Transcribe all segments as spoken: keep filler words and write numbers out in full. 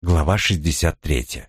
Глава шестьдесят третья.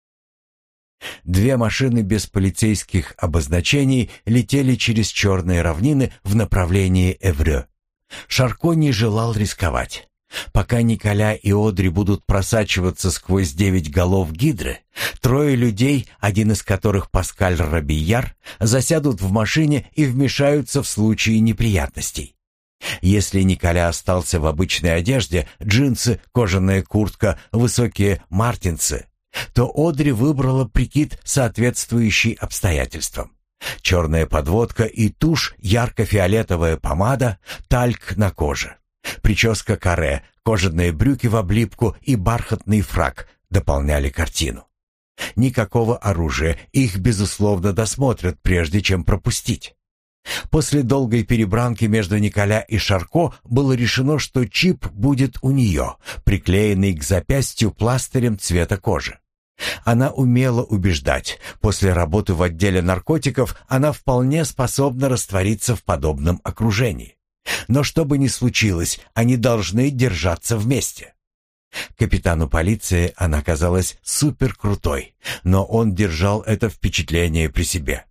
Две машины без полицейских обозначений летели через черные равнины в направлении Эврё. Шарко не желал рисковать. Пока Николя и Одри будут просачиваться сквозь девять голов гидры, трое людей, один из которых Паскаль Робийяр, засядут в машине и вмешаются в случае неприятностей. Если Николя остался в обычной одежде, джинсы, кожаная куртка, высокие мартинсы, то Одри выбрала прикид, соответствующий обстоятельствам. Черная подводка и тушь, ярко-фиолетовая помада, тальк на коже. Прическа каре, кожаные брюки в облипку и бархатный фрак дополняли картину. Никакого оружия, их, безусловно, досмотрят, прежде чем пропустить. После долгой перебранки между Николя и Шарко было решено, что чип будет у нее, приклеенный к запястью пластырем цвета кожи. Она умела убеждать. После работы в отделе наркотиков она вполне способна раствориться в подобном окружении. Но что бы ни случилось, они должны держаться вместе. Капитану полиции она казалась суперкрутой, но он держал это впечатление при себе.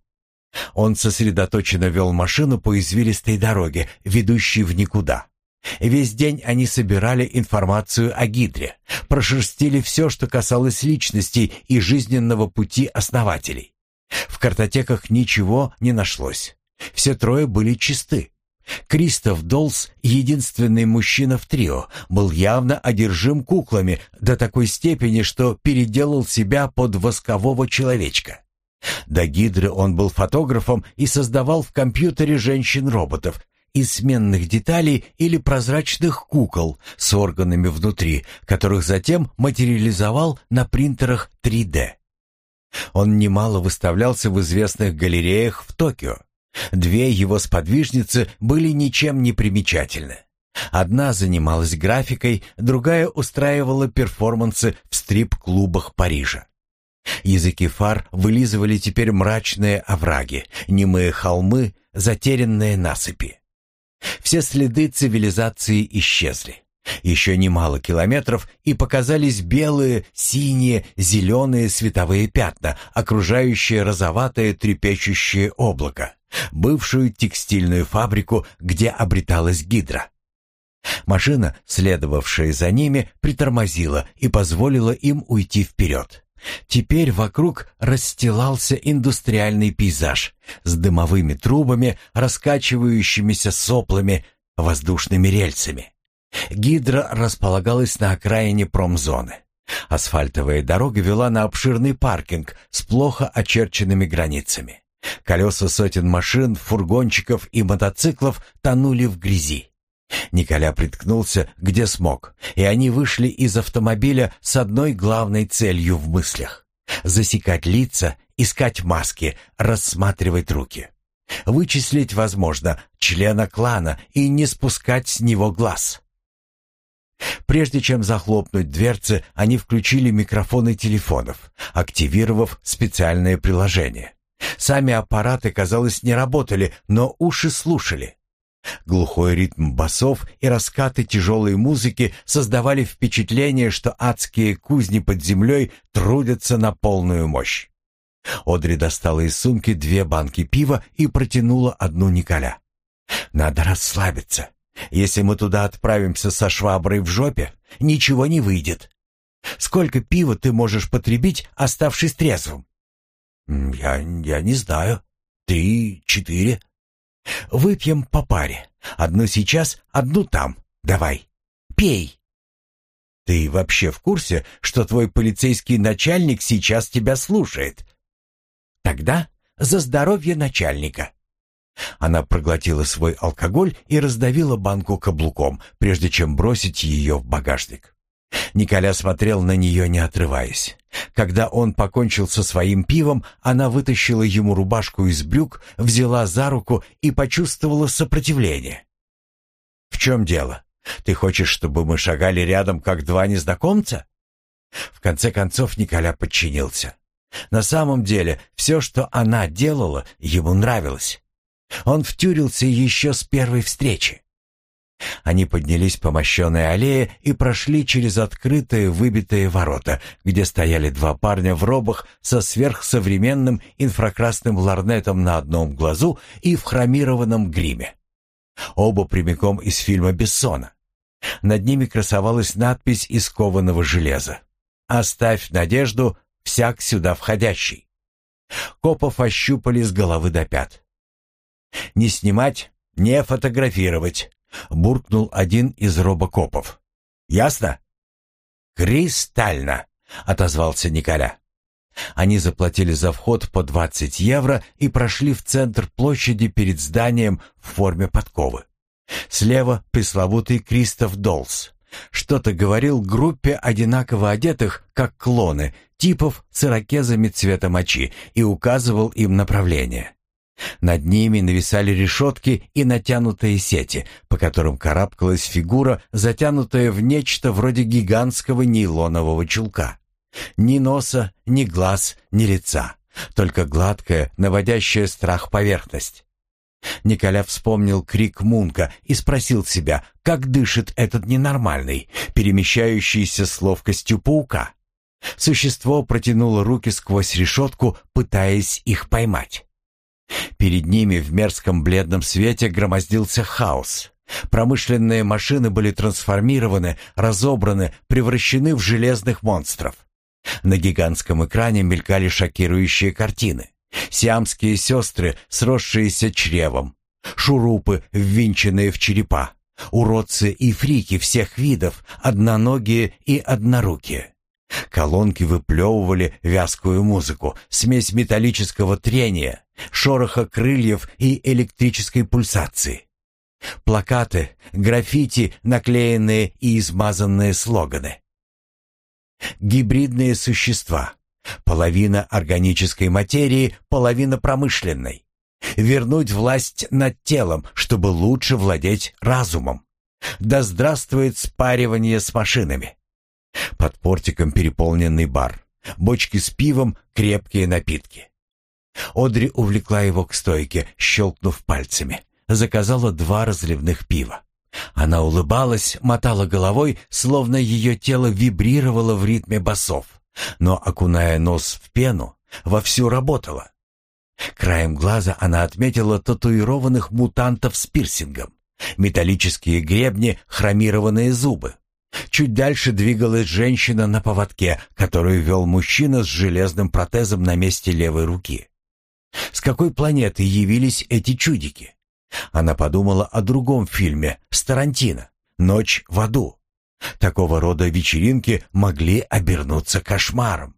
Он сосредоточенно вел машину по извилистой дороге, ведущей в никуда. Весь день они собирали информацию о Гидре, прошерстили все, что касалось личностей и жизненного пути основателей. В картотеках ничего не нашлось. Все трое были чисты. Кристоф Долс, единственный мужчина в трио, был явно одержим куклами до такой степени, что переделал себя под воскового человечка. До Гидры он был фотографом и создавал в компьютере женщин-роботов из сменных деталей или прозрачных кукол с органами внутри, которых затем материализовал на принтерах три дэ. Он немало выставлялся в известных галереях в Токио. Две его сподвижницы были ничем не примечательны. Одна занималась графикой, другая устраивала перформансы в стрип-клубах Парижа. Языки фар вылизывали теперь мрачные овраги, немые холмы, затерянные насыпи. Все следы цивилизации исчезли. Еще немало километров, и показались белые, синие, зеленые световые пятна, окружающие розоватое трепещущее облако, бывшую текстильную фабрику, где обреталась Гидра. Машина, следовавшая за ними, притормозила и позволила им уйти вперед. Теперь вокруг расстилался индустриальный пейзаж с дымовыми трубами, раскачивающимися соплами, воздушными рельсами. Гидра располагалась на окраине промзоны. Асфальтовая дорога вела на обширный паркинг с плохо очерченными границами. Колеса сотен машин, фургончиков и мотоциклов тонули в грязи. Николя приткнулся, где смог, и они вышли из автомобиля с одной главной целью в мыслях — засекать лица, искать маски, рассматривать руки. Вычислить, возможно, члена клана и не спускать с него глаз. Прежде чем захлопнуть дверцы, они включили микрофоны телефонов, активировав специальное приложение. Сами аппараты, казалось, не работали, но уши слушали. Глухой ритм басов и раскаты тяжелой музыки создавали впечатление, что адские кузни под землей трудятся на полную мощь. Одри достала из сумки две банки пива и протянула одну Николя. «Надо расслабиться. Если мы туда отправимся со шваброй в жопе, ничего не выйдет. Сколько пива ты можешь потребить, оставшись трезвым?» «Я, я не знаю. Три, четыре». «Выпьем по паре. Одну сейчас, одну там. Давай. Пей». «Ты вообще в курсе, что твой полицейский начальник сейчас тебя слушает?» «Тогда за здоровье начальника». Она проглотила свой алкоголь и раздавила банку каблуком, прежде чем бросить ее в багажник. Николя смотрел на нее, не отрываясь. Когда он покончил со своим пивом, она вытащила ему рубашку из брюк, взяла за руку и почувствовала сопротивление. «В чем дело? Ты хочешь, чтобы мы шагали рядом, как два незнакомца?» В конце концов Николя подчинился. На самом деле, все, что она делала, ему нравилось. Он втюрился еще с первой встречи. Они поднялись по мощенной аллее и прошли через открытые выбитые ворота, где стояли два парня в робах со сверхсовременным инфракрасным лорнетом на одном глазу и в хромированном гриме. Оба прямиком из фильма Бессона. Над ними красовалась надпись из кованого железа: «Оставь надежду, всяк сюда входящий». Копов ощупали с головы до пят. «Не снимать, не фотографировать», — буркнул один из робокопов. «Ясно?» «Кристально», — отозвался Николя. Они заплатили за вход по двадцать евро и прошли в центр площади перед зданием в форме подковы. Слева пресловутый Кристоф Долс. Что-то говорил группе одинаково одетых, как клоны, типов с ирокезами цвета мочи и указывал им направление. Над ними нависали решетки и натянутые сети, по которым карабкалась фигура, затянутая в нечто вроде гигантского нейлонового чулка. Ни носа, ни глаз, ни лица, только гладкая, наводящая страх поверхность. Николя вспомнил крик Мунка и спросил себя, как дышит этот ненормальный, перемещающийся с ловкостью паука. Существо протянуло руки сквозь решетку, пытаясь их поймать. Перед ними в мерзком бледном свете громоздился хаос. Промышленные машины были трансформированы, разобраны, превращены в железных монстров. На гигантском экране мелькали шокирующие картины. Сиамские сестры, сросшиеся чревом, шурупы, ввинченные в черепа, уродцы и фрики всех видов, одноногие и однорукие. Колонки выплевывали вязкую музыку, смесь металлического трения, шороха крыльев и электрической пульсации. Плакаты, граффити, наклеенные и измазанные слоганы. Гибридные существа. Половина органической материи, половина промышленной. Вернуть власть над телом, чтобы лучше владеть разумом. Да здравствует спаривание с машинами. Под портиком переполненный бар. Бочки с пивом, крепкие напитки. Одри увлекла его к стойке, щелкнув пальцами. Заказала два разливных пива. Она улыбалась, мотала головой, словно ее тело вибрировало в ритме басов, но, окуная нос в пену, вовсю работала. Краем глаза она отметила татуированных мутантов с пирсингом, металлические гребни, хромированные зубы. Чуть дальше двигалась женщина на поводке, которую вел мужчина с железным протезом на месте левой руки. С какой планеты явились эти чудики? Она подумала о другом фильме с Тарантино «Ночь в аду». Такого рода вечеринки могли обернуться кошмаром.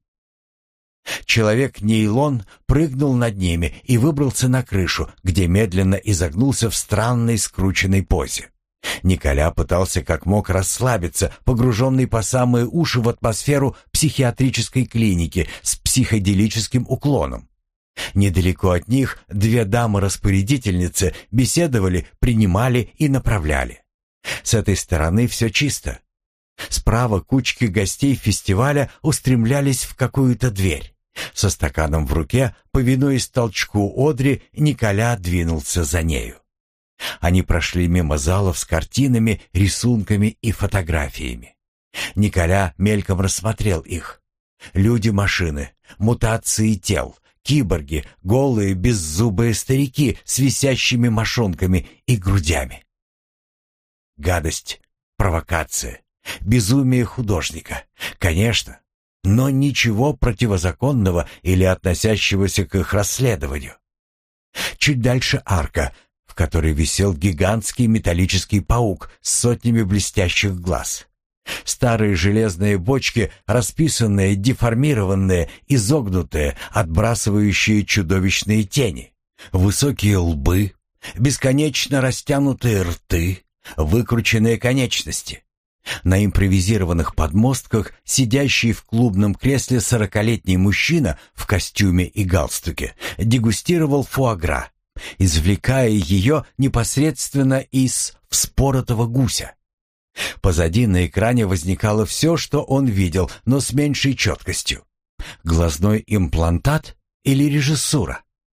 Человек-нейлон прыгнул над ними и выбрался на крышу, где медленно изогнулся в странной скрученной позе. Николя пытался как мог расслабиться, погруженный по самые уши в атмосферу психиатрической клиники с психоделическим уклоном. Недалеко от них две дамы-распорядительницы беседовали, принимали и направляли. С этой стороны все чисто. Справа кучки гостей фестиваля устремлялись в какую-то дверь. Со стаканом в руке, повинуясь толчку Одри, Николя двинулся за нею. Они прошли мимо залов с картинами, рисунками и фотографиями. Николя мельком рассмотрел их. Люди-машины, мутации тел, киборги, голые беззубые старики с висящими мошонками и грудями. Гадость, провокация, безумие художника. Конечно, но ничего противозаконного или относящегося к их расследованию. Чуть дальше арка, в которой висел гигантский металлический паук с сотнями блестящих глаз. Старые железные бочки, расписанные, деформированные, изогнутые, отбрасывающие чудовищные тени. Высокие лбы, бесконечно растянутые рты, выкрученные конечности. На импровизированных подмостках сидящий в клубном кресле сорокалетний мужчина в костюме и галстуке дегустировал фуагра, извлекая ее непосредственно из вспоротого гуся. Позади на экране возникало все, что он видел, но с меньшей четкостью. Глазной имплантат или режиссура?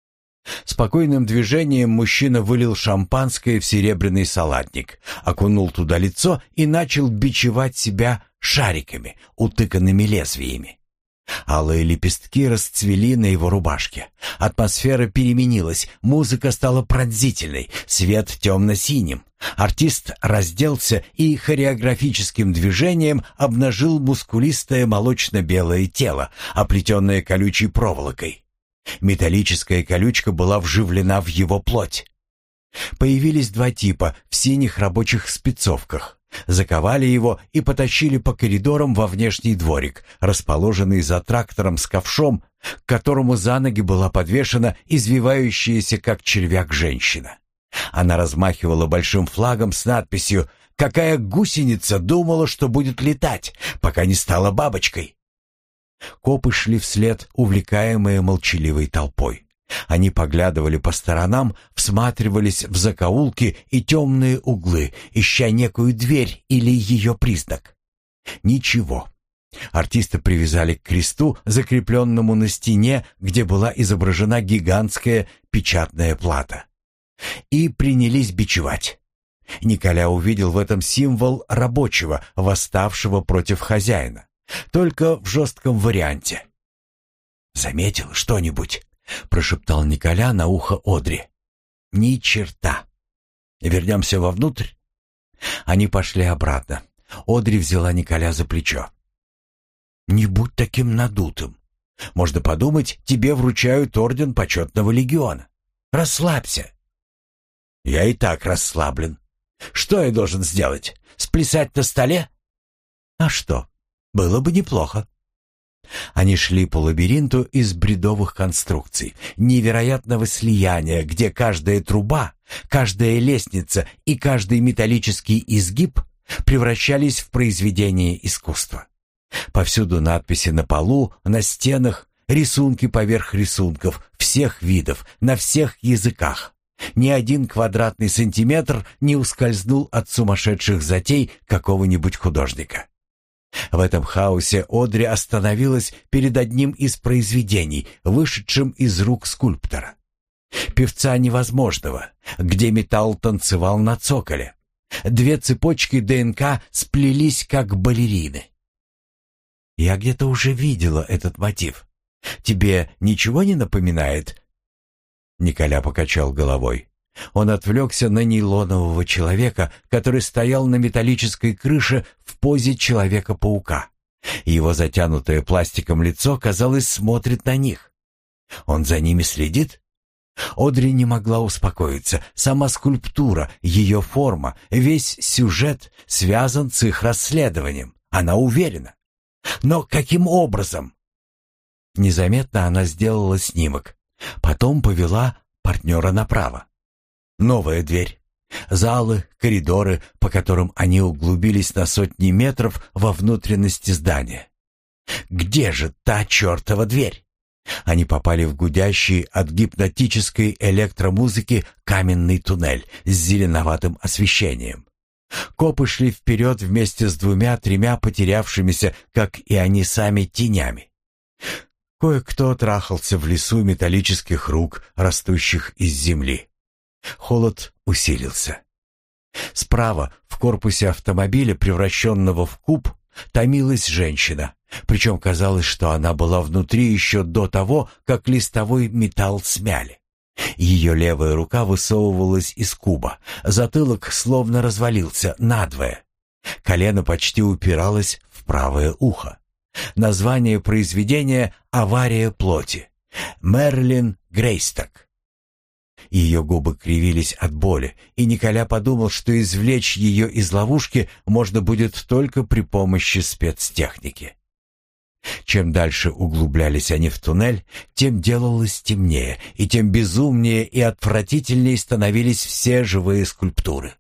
Спокойным движением мужчина вылил шампанское в серебряный салатник, окунул туда лицо и начал бичевать себя шариками, утыканными лезвиями. Алые лепестки расцвели на его рубашке. Атмосфера переменилась, музыка стала пронзительной, свет темно-синим. Артист разделся и хореографическим движением обнажил мускулистое молочно-белое тело, оплетенное колючей проволокой. Металлическая колючка была вживлена в его плоть. Появились два типа в синих рабочих спецовках. Заковали его и потащили по коридорам во внешний дворик, расположенный за трактором с ковшом, к которому за ноги была подвешена извивающаяся, как червяк, женщина. Она размахивала большим флагом с надписью «Какая гусеница думала, что будет летать, пока не стала бабочкой». Копы шли вслед, увлекаемые молчаливой толпой. Они поглядывали по сторонам, всматривались в закоулки и темные углы, ища некую дверь или ее признак. Ничего. Артиста привязали к кресту, закрепленному на стене, где была изображена гигантская печатная плата. И принялись бичевать. Николя увидел в этом символ рабочего, восставшего против хозяина. Только в жестком варианте. «Заметил что-нибудь?» — прошептал Николя на ухо Одри. «Ни черта. Вернемся вовнутрь?» Они пошли обратно. Одри взяла Николя за плечо. «Не будь таким надутым. Можно подумать, тебе вручают орден почетного легиона. Расслабься». «Я и так расслаблен. Что я должен сделать? Сплясать на столе?» «А что? Было бы неплохо». Они шли по лабиринту из бредовых конструкций, невероятного слияния, где каждая труба, каждая лестница и каждый металлический изгиб превращались в произведение искусства. Повсюду надписи на полу, на стенах, рисунки поверх рисунков, всех видов, на всех языках. Ни один квадратный сантиметр не ускользнул от сумасшедших затей какого-нибудь художника. В этом хаосе Одри остановилась перед одним из произведений, вышедшим из рук скульптора. Певца невозможного, где металл танцевал на цоколе. Две цепочки ДНК сплелись, как балерины. «Я где-то уже видела этот мотив. Тебе ничего не напоминает?» Николя покачал головой. Он отвлекся на нейлонового человека, который стоял на металлической крыше в позе Человека-паука. Его затянутое пластиком лицо, казалось, смотрит на них. Он за ними следит? Одри не могла успокоиться. Сама скульптура, ее форма, весь сюжет связан с их расследованием. Она уверена. Но каким образом? Незаметно она сделала снимок. Потом повела партнера направо. Новая дверь. Залы, коридоры, по которым они углубились на сотни метров во внутренности здания. Где же та чертова дверь? Они попали в гудящий от гипнотической электромузыки каменный туннель с зеленоватым освещением. Копы шли вперед вместе с двумя-тремя потерявшимися, как и они сами, тенями. Кое-кто трахался в лесу металлических рук, растущих из земли. Холод усилился. Справа, в корпусе автомобиля, превращенного в куб, томилась женщина. Причем казалось, что она была внутри еще до того, как листовой металл смяли. Ее левая рука высовывалась из куба, затылок словно развалился надвое. Колено почти упиралось в правое ухо. Название произведения «Авария плоти». Мэрилин Грейсток. Ее губы кривились от боли, и Николя подумал, что извлечь ее из ловушки можно будет только при помощи спецтехники. Чем дальше углублялись они в туннель, тем делалось темнее, и тем безумнее и отвратительнее становились все живые скульптуры.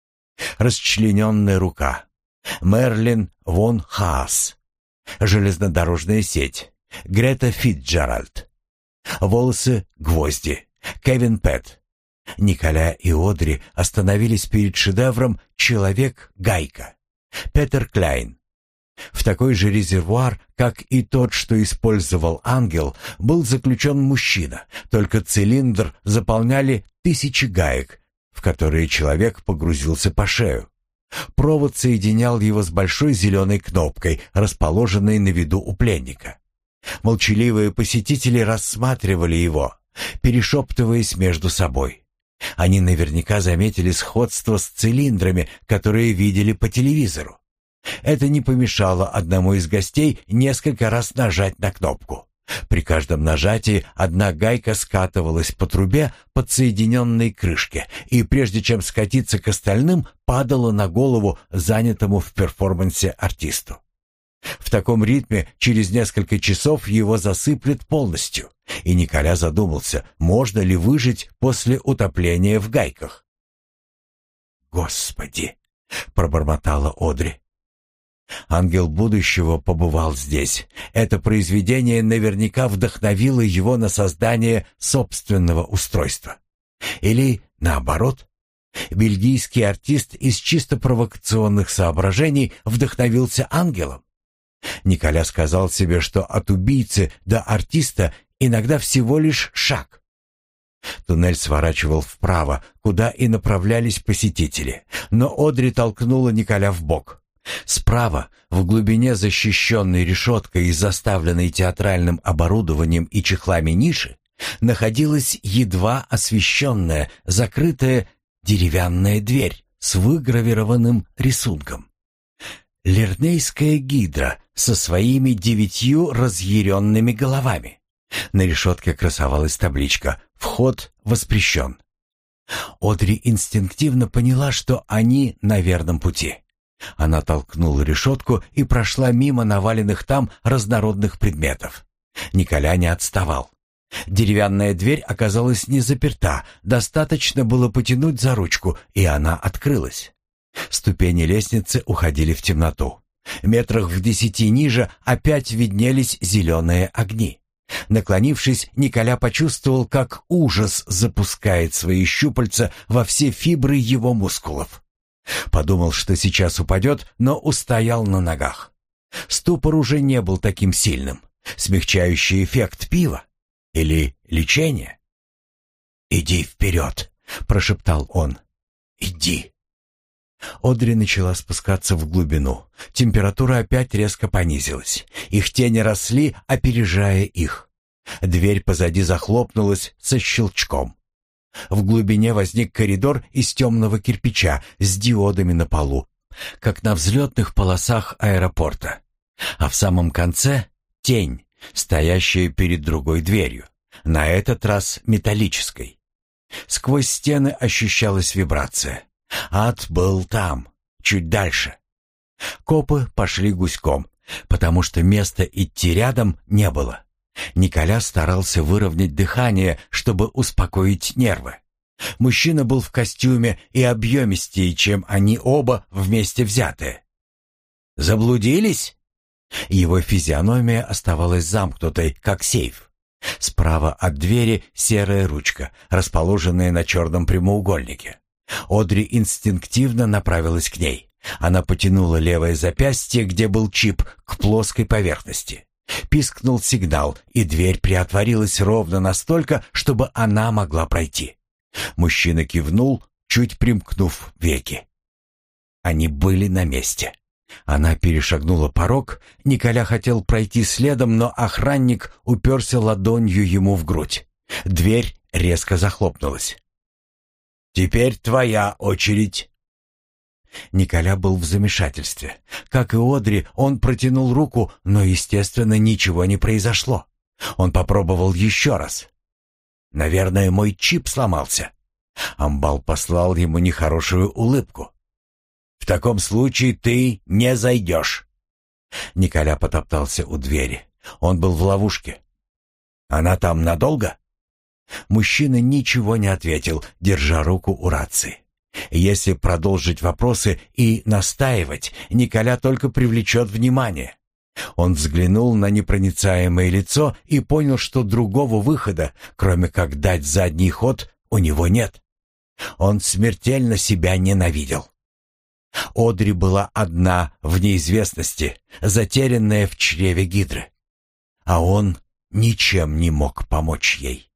Расчлененная рука. Мерлин Вон Хаас. Железнодорожная сеть. Грета Фитджеральд. Волосы — гвозди. Кевин Пэт. Николя и Одри остановились перед шедевром «Человек-гайка». Петер Кляйн. В такой же резервуар, как и тот, что использовал ангел, был заключен мужчина, только цилиндр заполняли тысячи гаек, в которые человек погрузился по шею. Провод соединял его с большой зеленой кнопкой, расположенной на виду у пленника. Молчаливые посетители рассматривали его, перешептываясь между собой. Они наверняка заметили сходство с цилиндрами, которые видели по телевизору. Это не помешало одному из гостей несколько раз нажать на кнопку. При каждом нажатии одна гайка скатывалась по трубе подсоединенной к крышке, и прежде чем скатиться к остальным, падала на голову занятому в перформансе артисту. В таком ритме через несколько часов его засыплет полностью, и Николя задумался, можно ли выжить после утопления в гайках. «Господи!» — пробормотала Одри. Ангел будущего побывал здесь. Это произведение наверняка вдохновило его на создание собственного устройства. Или наоборот, бельгийский артист из чисто провокационных соображений вдохновился ангелом. Николя сказал себе, что от убийцы до артиста иногда всего лишь шаг. Туннель сворачивал вправо, куда и направлялись посетители, но Одри толкнула Николя в бок. Справа, в глубине защищенной решеткой и заставленной театральным оборудованием и чехлами ниши, находилась едва освещенная, закрытая деревянная дверь с выгравированным рисунком. Лернейская гидра со своими девятью разъяренными головами. На решетке красовалась табличка «Вход воспрещен». Одри инстинктивно поняла, что они на верном пути. Она толкнула решетку и прошла мимо наваленных там разнородных предметов. Николя не отставал. Деревянная дверь оказалась не заперта, достаточно было потянуть за ручку, и она открылась. Ступени лестницы уходили в темноту. Метрах в десяти ниже опять виднелись зеленые огни. Наклонившись, Николя почувствовал, как ужас запускает свои щупальца во все фибры его мускулов. Подумал, что сейчас упадет, но устоял на ногах. Ступор уже не был таким сильным. Смягчающий эффект пива? Или лечение? «Иди вперед», — прошептал он. «Иди». Одри начала спускаться в глубину. Температура опять резко понизилась. Их тени росли, опережая их. Дверь позади захлопнулась со щелчком. В глубине возник коридор из темного кирпича с диодами на полу, как на взлетных полосах аэропорта. А в самом конце — тень, стоящая перед другой дверью, на этот раз металлической. Сквозь стены ощущалась вибрация. Ад был там, чуть дальше. Копы пошли гуськом, потому что места идти рядом не было. Николя старался выровнять дыхание, чтобы успокоить нервы. Мужчина был в костюме и объемистее, чем они оба вместе взятые. «Заблудились?» Его физиономия оставалась замкнутой, как сейф. Справа от двери серая ручка, расположенная на черном прямоугольнике. Одри инстинктивно направилась к ней. Она потянула левое запястье, где был чип, к плоской поверхности. Пискнул сигнал, и дверь приотворилась ровно настолько, чтобы она могла пройти. Мужчина кивнул, чуть примкнув веки. Они были на месте. Она перешагнула порог. Николя хотел пройти следом, но охранник уперся ладонью ему в грудь. Дверь резко захлопнулась. «Теперь твоя очередь». Николя был в замешательстве. Как и Одри, он протянул руку, но, естественно, ничего не произошло. Он попробовал еще раз. «Наверное, мой чип сломался». Амбал послал ему нехорошую улыбку. «В таком случае ты не зайдешь». Николя потоптался у двери. Он был в ловушке. «Она там надолго?» Мужчина ничего не ответил, держа руку у рации. Если продолжить вопросы и настаивать, Николя только привлечет внимание. Он взглянул на непроницаемое лицо и понял, что другого выхода, кроме как дать задний ход, у него нет. Он смертельно себя ненавидел. Одри была одна в неизвестности, затерянная в чреве Гидры. А он ничем не мог помочь ей.